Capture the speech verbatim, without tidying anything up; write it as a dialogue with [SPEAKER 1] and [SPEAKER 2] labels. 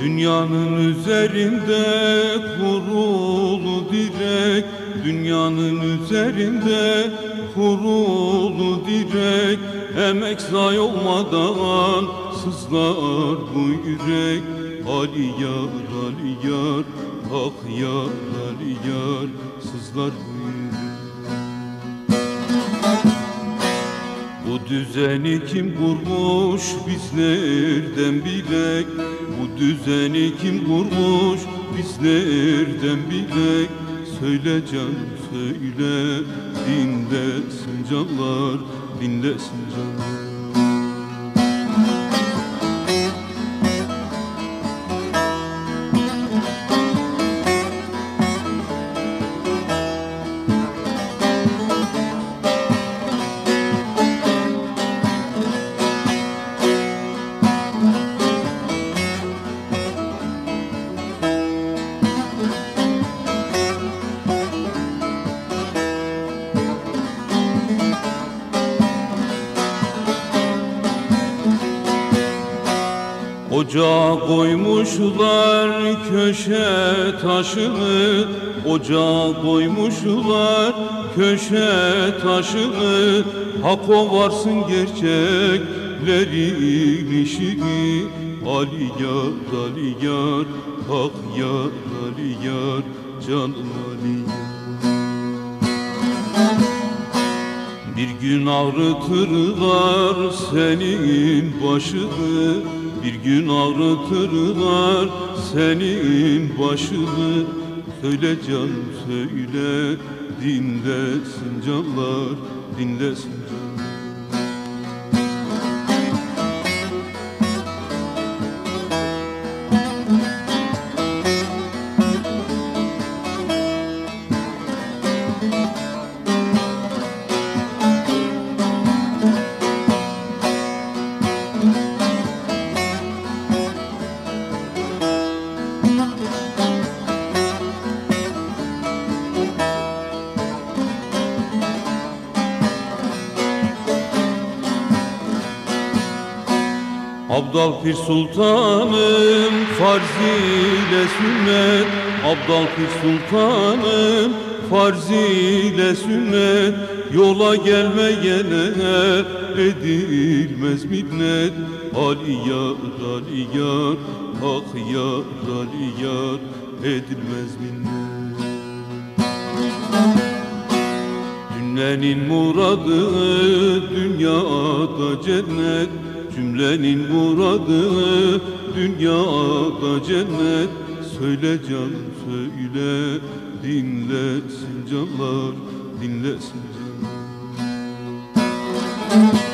[SPEAKER 1] Dünyanın üzerinde kurulu direk, dünyanın üzerinde kurulu direk, emek zayi olmadan sızlar bu yürek. Ali yar, Ali yar, ah yar, Ali yar, sızlar bu yürek. Bu düzeni kim kurmuş, biz nereden bilek? Bu düzeni kim kurmuş, biz nereden bilek? Söyle canım söyle, dinlesin canlar, dinlesin canlar. Ocağa koymuşlar köşe taşını, ocağa koymuşlar köşe taşını. Hak o varsın gerçeklerin işini. Ali yar, Ali yar, hak yar, Ali yar, canım Ali yar. Bir gün ağrıtırlar senin başını, bir gün ağrıtırlar senin başını. Söyle canım söyle, dinlesin canlar, dinlesin canlar. Abdal Pir Sultanım farz ile sünnet, Abdal Pir Sultanım farz ile sünnet. Yola gelmeyene edilmez minnet. Ali yar, Ali yar, hak yar, Ali yar, edilmez minnet. Cümlenin muradı dünyada cennet, cümlenin muradı dünyada cennet. Söyle canım söyle, dinlesin canlar, dinlesin canlar.